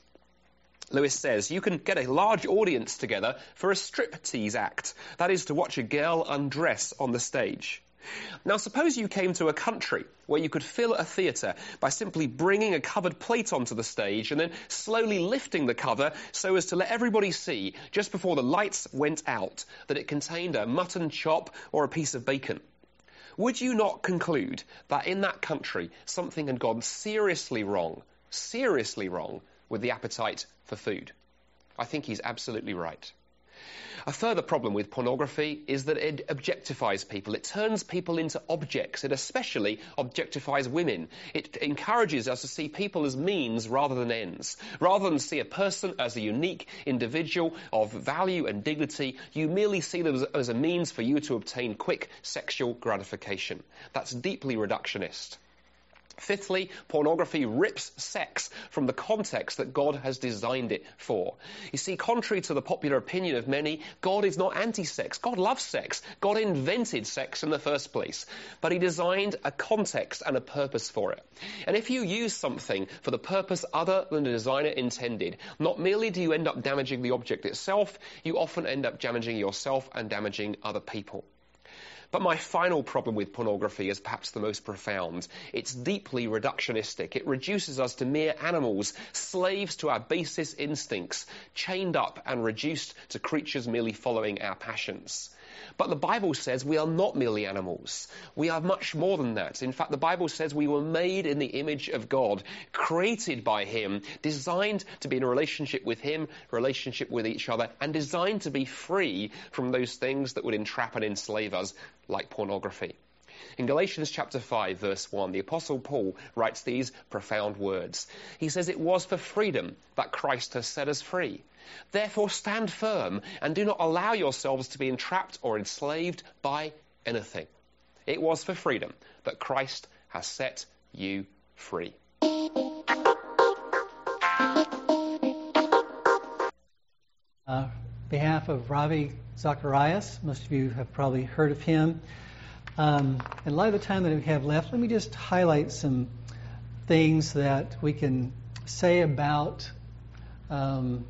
Lewis says, you can get a large audience together for a striptease act, that is to watch a girl undress on the stage. Now suppose you came to a country where you could fill a theatre by simply bringing a covered plate onto the stage and then slowly lifting the cover so as to let everybody see, just before the lights went out, that it contained a mutton chop or a piece of bacon. Would you not conclude that in that country something had gone seriously wrong, seriously wrong with the appetite for food? I think he's absolutely right. A further problem with pornography is that it objectifies people. It turns people into objects. It especially objectifies women. It encourages us to see people as means rather than ends. Rather than see a person as a unique individual of value and dignity, you merely see them as, as a means for you to obtain quick sexual gratification. That's deeply reductionist. Fifthly, pornography rips sex from the context that God has designed it for. You see, contrary to the popular opinion of many, God is not anti-sex. God loves sex. God invented sex in the first place. But he designed a context and a purpose for it. And if you use something for the purpose other than the designer intended, not merely do you end up damaging the object itself, you often end up damaging yourself and damaging other people. But my final problem with pornography is perhaps the most profound. It's deeply reductionistic. It reduces us to mere animals, slaves to our basest instincts, chained up and reduced to creatures merely following our passions. But the Bible says we are not merely animals. We are much more than that. In fact, the Bible says we were made in the image of God, created by him, designed to be in a relationship with him, relationship with each other, and designed to be free from those things that would entrap and enslave us, like pornography. In Galatians chapter five, verse one, the Apostle Paul writes these profound words. He says, it was for freedom that Christ has set us free. Therefore stand firm and do not allow yourselves to be entrapped or enslaved by anything. It was for freedom that Christ has set you free. Uh, behalf of Ravi Zacharias, most of you have probably heard of him. Um, in light of the time that we have left, let me just highlight some things that we can say about um,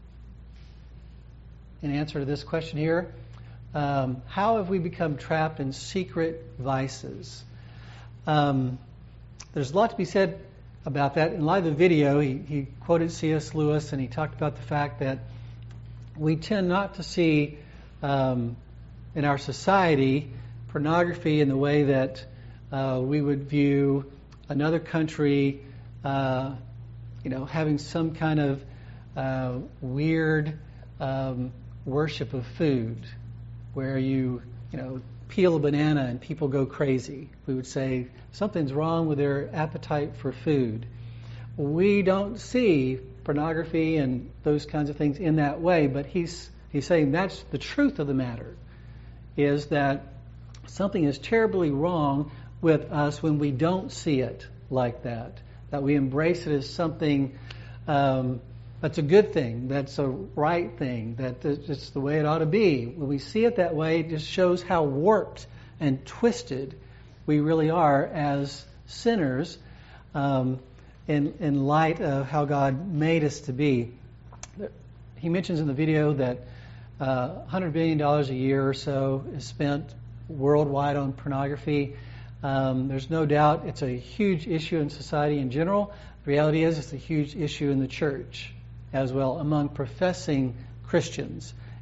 in answer to this question here. Um, how have we become trapped in secret vices? Um, there's a lot to be said about that. In light of the video, he, he quoted C S Lewis, and he talked about the fact that we tend not to see um, in our society pornography in the way that uh, we would view another country, uh, you know, having some kind of uh, weird um, worship of food, where you, you know, peel a banana and people go crazy. We would say something's wrong with their appetite for food. We don't see pornography and those kinds of things in that way, but he's he's saying that's the truth of the matter, is that something is terribly wrong with us when we don't see it like that, that we embrace it as something um, that's a good thing, that's a right thing, that it's the way it ought to be. When we see it that way, it just shows how warped and twisted we really are as sinners um, in, in light of how God made us to be. He mentions in the video that uh, one hundred billion dollars a year or so is spent worldwide on pornography. Um, there's no doubt it's a huge issue in society in general. The reality is it's a huge issue in the church as well, among professing Christians.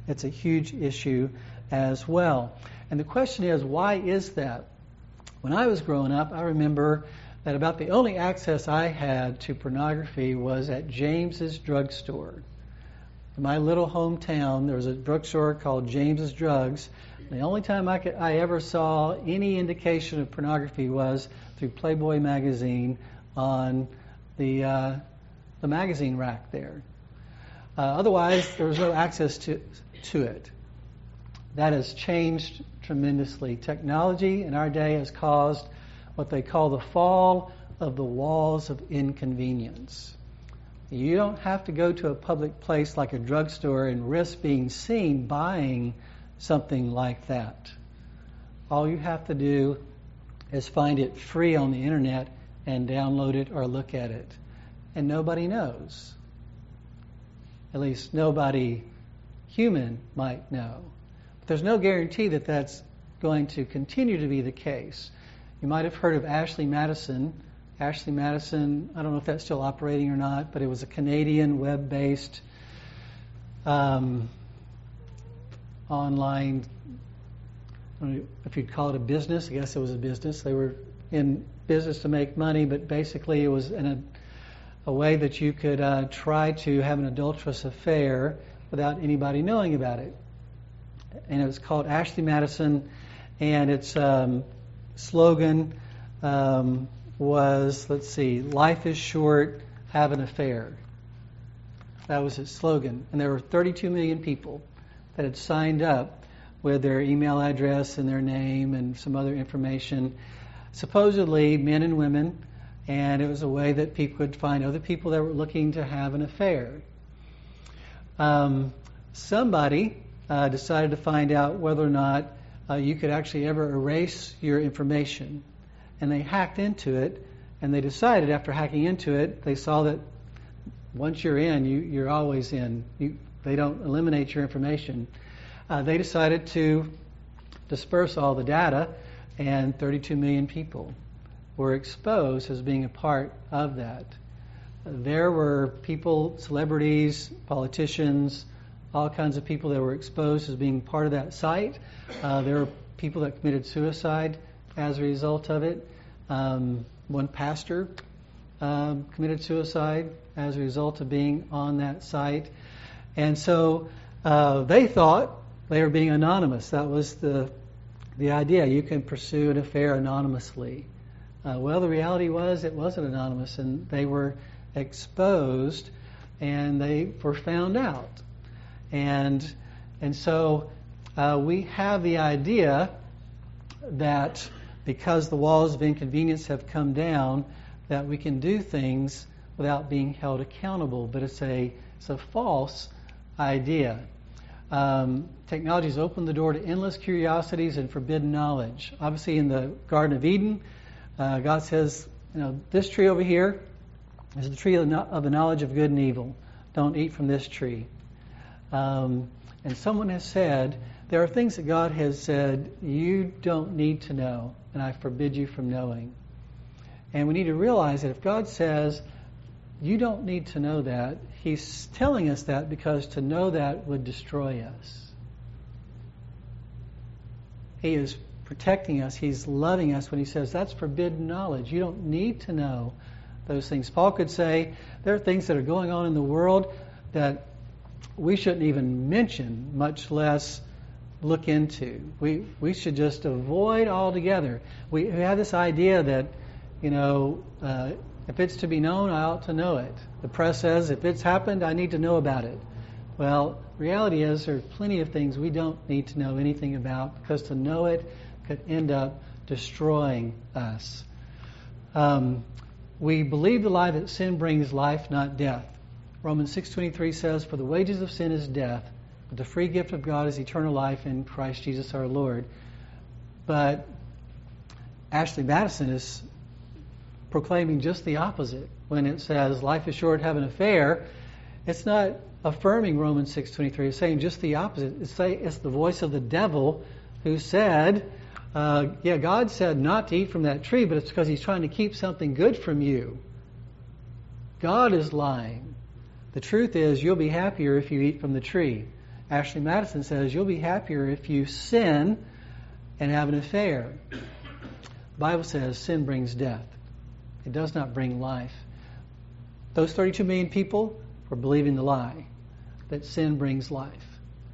It's a huge issue as well. And the question is, why is that? When I was growing up, I remember that about the only access I had to pornography was at James's drugstore. In my little hometown, there was a drugstore called James's Drugs. The only time I, could, I ever saw any indication of pornography was through Playboy magazine on the uh, the magazine rack there. Uh, otherwise, there was no access to to it. That has changed tremendously. Technology in our day has caused what they call the fall of the walls of inconvenience. You don't have to go to a public place like a drugstore and risk being seen buying something like that. All you have to do is find it free on the internet and download it or look at it. And nobody knows. At least nobody human might know. But there's no guarantee that that's going to continue to be the case. You might have heard of Ashley Madison. Ashley Madison, I don't know if that's still operating or not, but it was a Canadian web-based um, online, I don't know if you'd call it a business. I guess it was a business. They were in business to make money, but basically it was in a, a way that you could uh, try to have an adulterous affair without anybody knowing about it. And it was called Ashley Madison, and its um, slogan um, was, let's see, life is short, have an affair. That was its slogan. And there were thirty-two million people that had signed up with their email address and their name and some other information, supposedly men and women, and it was a way that people could find other people that were looking to have an affair. Um, somebody uh, decided to find out whether or not uh, you could actually ever erase your information. And they hacked into it, and they decided after hacking into it, they saw that once you're in, you, you're always in. You, they don't eliminate your information. Uh, they decided to disperse all the data, and thirty-two million people were exposed as being a part of that. There were people, celebrities, politicians, all kinds of people that were exposed as being part of that site. Uh, there were people that committed suicide as a result of it. Um, one pastor um, committed suicide as a result of being on that site. And so uh, they thought they were being anonymous. That was the the idea. You can pursue an affair anonymously. Uh, well, the reality was it wasn't anonymous, and they were exposed, and they were found out. And and so uh, we have the idea that because the walls of inconvenience have come down, that we can do things without being held accountable. But it's a it's a false idea. Um, technology has opened the door to endless curiosities and forbidden knowledge. Obviously, in the Garden of Eden, uh, God says, you know, this tree over here is the tree of the, no- of the knowledge of good and evil. Don't eat from this tree. Um, and someone has said, there are things that God has said you don't need to know, and I forbid you from knowing. And we need to realize that if God says you don't need to know that, He's telling us that because to know that would destroy us. He is protecting us. He's loving us when He says that's forbidden knowledge. You don't need to know those things. Paul could say there are things that are going on in the world that we shouldn't even mention, much less look into. We we should just avoid altogether. We, we have this idea that, you know, uh, if it's to be known, I ought to know it. The press says if it's happened, I need to know about it. Well, reality is there are plenty of things we don't need to know anything about, because to know it could end up destroying us. Um, we believe the lie that sin brings life, not death. Romans six twenty-three says, "For the wages of sin is death, but the free gift of God is eternal life in Christ Jesus our Lord." But Ashley Madison is proclaiming just the opposite. When it says life is short, have an affair, it's not affirming Romans six twenty-three. It's saying just the opposite. It's, say, it's the voice of the devil who said, uh, yeah, God said not to eat from that tree, but it's because He's trying to keep something good from you. God is lying. The truth is you'll be happier if you eat from the tree. Ashley Madison says, you'll be happier if you sin and have an affair. The Bible says sin brings death. It does not bring life. Those thirty-two million people were believing the lie that sin brings life.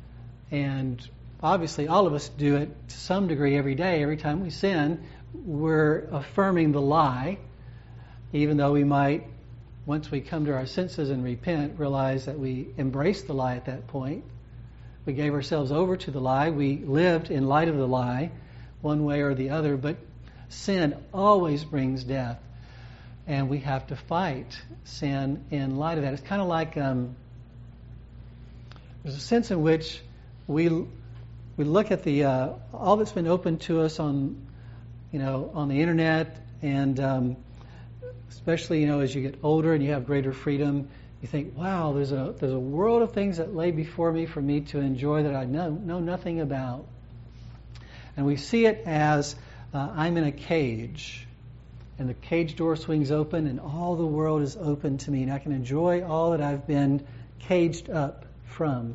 And obviously all of us do it to some degree every day. Every time we sin, we're affirming the lie, even though we might, once we come to our senses and repent, realize that we embraced the lie at that point. We gave ourselves over to the lie. We lived in light of the lie, one way or the other. But sin always brings death. And we have to fight sin in light of that. It's kind of like um, there's a sense in which we we look at the uh, all that's been open to us on you know on the internet, and um, especially you know as you get older and you have greater freedom, you think, wow, there's a there's a world of things that lay before me for me to enjoy that I know know nothing about, and we see it as uh, I'm in a cage. And the cage door swings open and all the world is open to me. And I can enjoy all that I've been caged up from.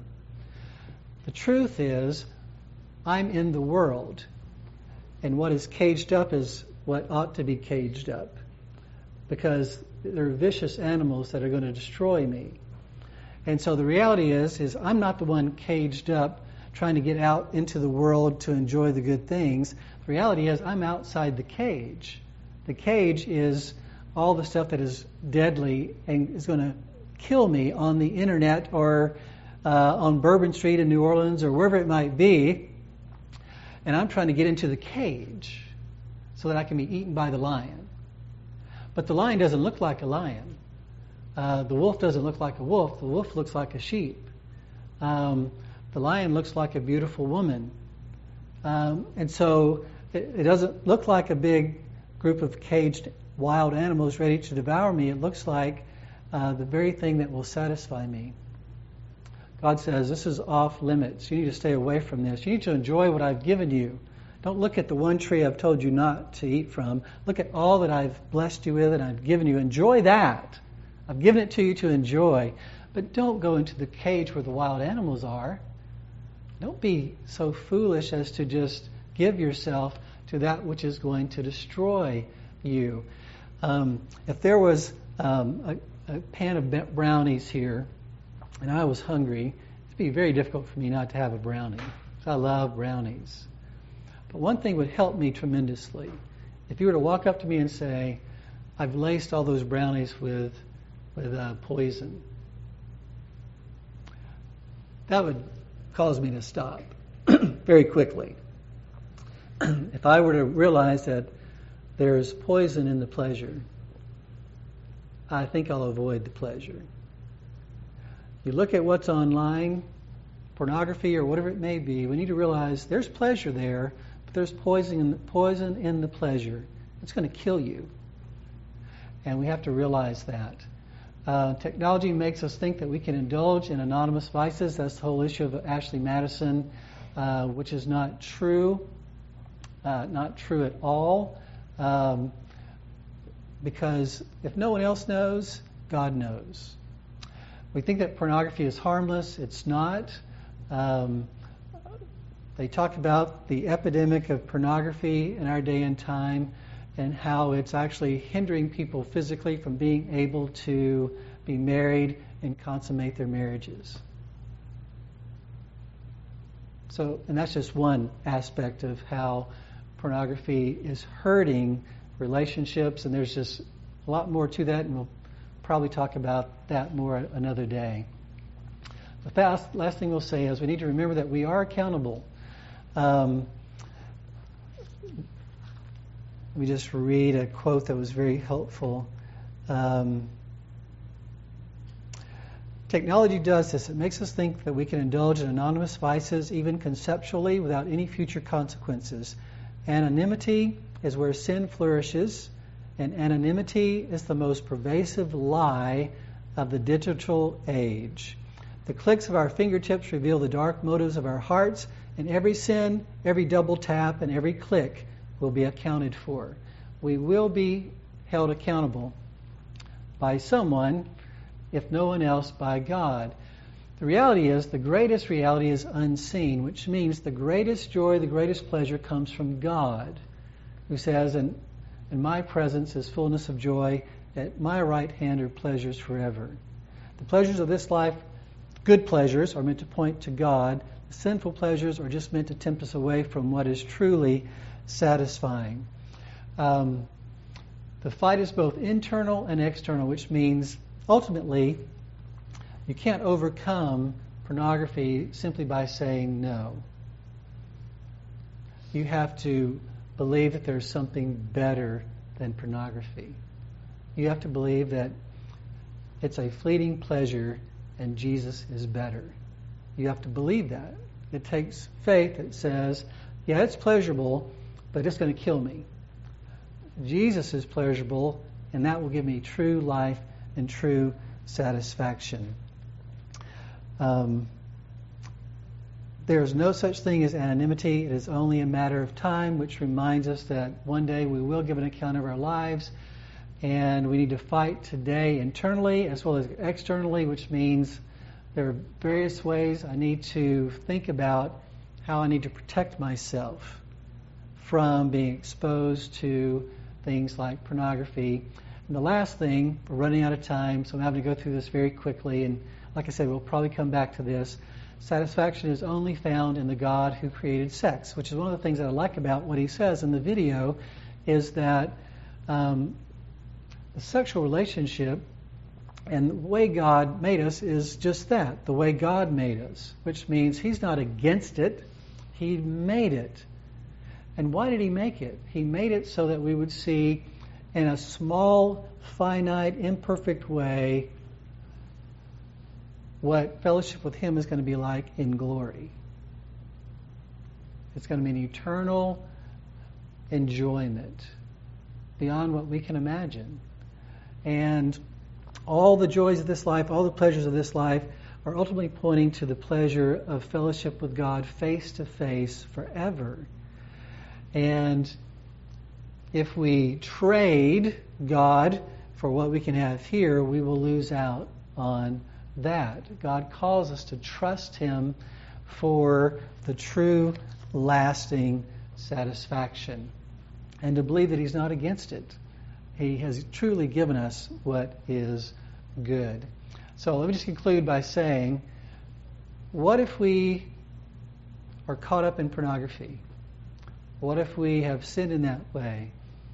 The truth is, I'm in the world. And what is caged up is what ought to be caged up. Because there are vicious animals that are going to destroy me. And so the reality is, is I'm not the one caged up trying to get out into the world to enjoy the good things. The reality is I'm outside the cage. The cage is all the stuff that is deadly and is going to kill me on the internet or uh, on Bourbon Street in New Orleans or wherever it might be. And I'm trying to get into the cage so that I can be eaten by the lion. But the lion doesn't look like a lion. Uh, the wolf doesn't look like a wolf. The wolf looks like a sheep. Um, the lion looks like a beautiful woman. Um, and so it, it doesn't look like a big group of caged wild animals ready to devour me. It looks like uh, the very thing that will satisfy me. God says, this is off limits. You need to stay away from this. You need to enjoy what I've given you. Don't look at the one tree I've told you not to eat from. Look at all that I've blessed you with and I've given you. Enjoy that. I've given it to you to enjoy. But don't go into the cage where the wild animals are. Don't be so foolish as to just give yourself to that which is going to destroy you. Um, if there was um, a, a pan of brownies here, and I was hungry, it'd be very difficult for me not to have a brownie. I love brownies. But one thing would help me tremendously. If you were to walk up to me and say, I've laced all those brownies with, with uh, poison, that would cause me to stop very quickly. If I were to realize that there's poison in the pleasure, I think I'll avoid the pleasure. You look at what's online, pornography or whatever it may be, we need to realize there's pleasure there, but there's poison in the, poison in the pleasure. It's going to kill you. And we have to realize that. Uh, technology makes us think that we can indulge in anonymous vices. That's the whole issue of Ashley Madison, uh, which is not true. Uh, not true at all, um, because if no one else knows, God knows. We think that pornography is harmless. It's not. Um, they talk about the epidemic of pornography in our day and time and how it's actually hindering people physically from being able to be married and consummate their marriages. So, and that's just one aspect of how pornography is hurting relationships, and there's just a lot more to that, and we'll probably talk about that more another day. The last, last thing we'll say is we need to remember that we are accountable. Um, let me just read a quote that was very helpful. Um, Technology does this. It makes us think that we can indulge in anonymous vices, even conceptually, without any future consequences. Anonymity is where sin flourishes, and anonymity is the most pervasive lie of the digital age. The clicks of our fingertips reveal the dark motives of our hearts, and every sin, every double tap, and every click will be accounted for. We will be held accountable by someone, if no one else, by God. The reality is, the greatest reality is unseen, which means the greatest joy, the greatest pleasure comes from God, who says, in, in my presence is fullness of joy, at my right hand are pleasures forever. The pleasures of this life, good pleasures, are meant to point to God. The sinful pleasures are just meant to tempt us away from what is truly satisfying. Um, the fight is both internal and external, which means ultimately you can't overcome pornography simply by saying no. You have to believe that there's something better than pornography. You have to believe that it's a fleeting pleasure and Jesus is better. You have to believe that. It takes faith that says, yeah, it's pleasurable, but it's going to kill me. Jesus is pleasurable, and that will give me true life and true satisfaction. Um, there is no such thing as anonymity. It is only a matter of time, which reminds us that one day we will give an account of our lives, and we need to fight today internally as well as externally, which means there are various ways I need to think about how I need to protect myself from being exposed to things like pornography. And the last thing, we're running out of time, so I'm having to go through this very quickly, and like I said, we'll probably come back to this. Satisfaction is only found in the God who created sex, which is one of the things that I like about what he says in the video, is that um, the sexual relationship and the way God made us is just that, the way God made us, which means he's not against it, he made it. And why did he make it? He made it so that we would see in a small, finite, imperfect way what fellowship with him is going to be like in glory. It's going to be an eternal enjoyment beyond what we can imagine. And all the joys of this life, all the pleasures of this life are ultimately pointing to the pleasure of fellowship with God face to face forever. And if we trade God for what we can have here, we will lose out on that. God calls us to trust him for the true, lasting satisfaction and to believe that he's not against it. He has truly given us what is good. So let me just conclude by saying, what if we are caught up in pornography? What if we have sinned in that way?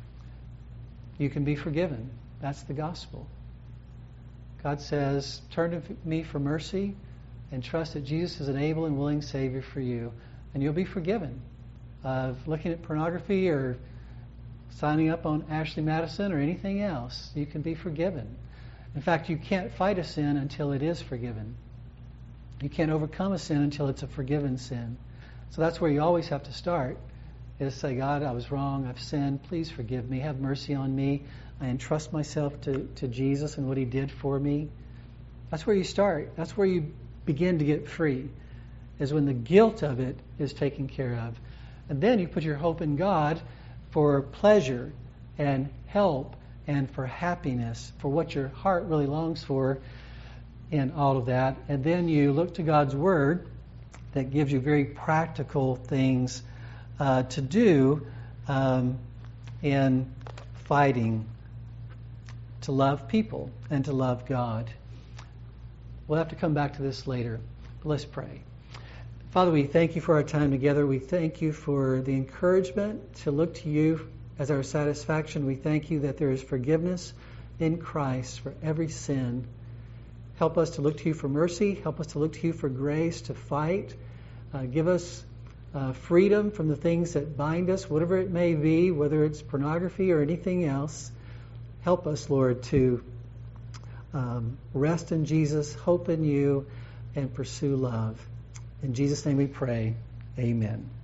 You can be forgiven. That's the gospel. God says, turn to me for mercy and trust that Jesus is an able and willing Savior for you, and you'll be forgiven of looking at pornography or signing up on Ashley Madison or anything else. You can be forgiven. In fact, you can't fight a sin until it is forgiven. You can't overcome a sin until it's a forgiven sin. So that's where you always have to start, is say, God, I was wrong, I've sinned, please forgive me, have mercy on me. I entrust myself to, to Jesus and what he did for me. That's where you start. That's where you begin to get free, is when the guilt of it is taken care of. And then you put your hope in God for pleasure and help and for happiness, for what your heart really longs for in all of that. And then you look to God's Word that gives you very practical things uh, to do um, in fighting to love people and to love God. We'll have to come back to this later. But let's pray. Father, we thank you for our time together. We thank you for the encouragement to look to you as our satisfaction. We thank you that there is forgiveness in Christ for every sin. Help us to look to you for mercy. Help us to look to you for grace to fight. Uh, give us uh, freedom from the things that bind us, whatever it may be, whether it's pornography or anything else. Help us, Lord, to um, rest in Jesus, hope in you, and pursue love. In Jesus' name we pray. Amen.